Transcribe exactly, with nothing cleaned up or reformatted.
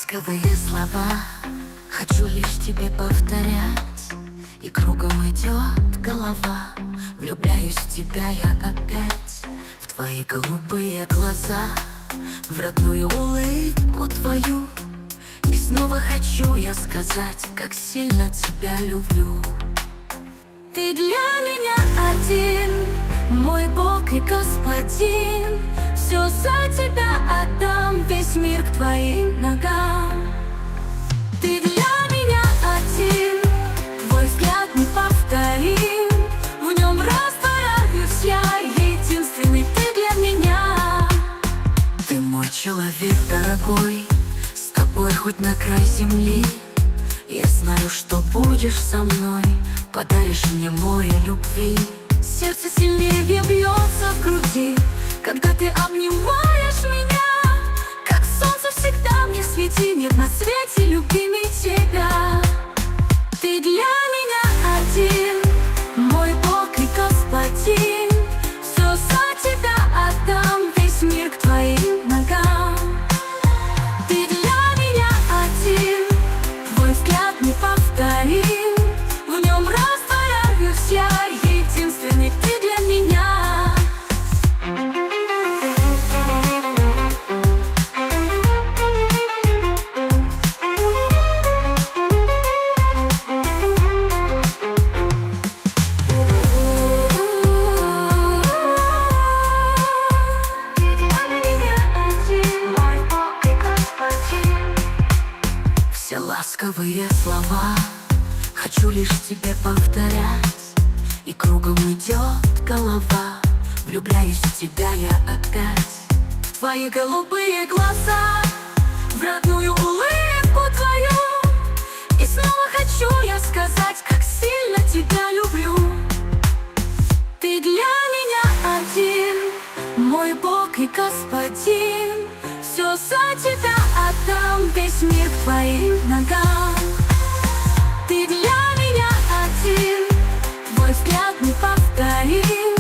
ласковые слова хочу лишь тебе повторять, и кругом идет голова. Влюбляюсь в тебя я опять, в твои голубые глаза, в родную улыбку твою. И снова хочу я сказать, как сильно тебя люблю. Ты для меня один, мой Бог и Господин. Все за тебя отдам, весь мир к твоим ногам. Ты для меня один, твой взгляд неповторим, в нем растворяюсь я, единственный ты для меня. Ты мой человек дорогой, с тобой хоть на край земли. Я знаю, что будешь со мной, подаришь мне море любви. Сердце сильнее бьется в груди, когда ты обнимаешь меня. Как солнце всегда мне свети, нет на свете любимей тебя. Ты для меня один, мой Бог и Господин. Все за тебя отдам, весь мир к твоим ногам. Ты для меня один, твой взгляд неповторим, в нем растворяюсь я, единственный ты для меня. Все ласковые слова хочу лишь тебе повторять, и кругом идет голова. Влюбляюсь в тебя я опять, в твои голубые глаза, в родную улыбку твою. И снова хочу я сказать, как сильно тебя люблю. Ты для меня один, мой Бог и Господин. Все за тебя отдам, весь мир к твоим ногам. Ты для меня один, твой взгляд неповторим,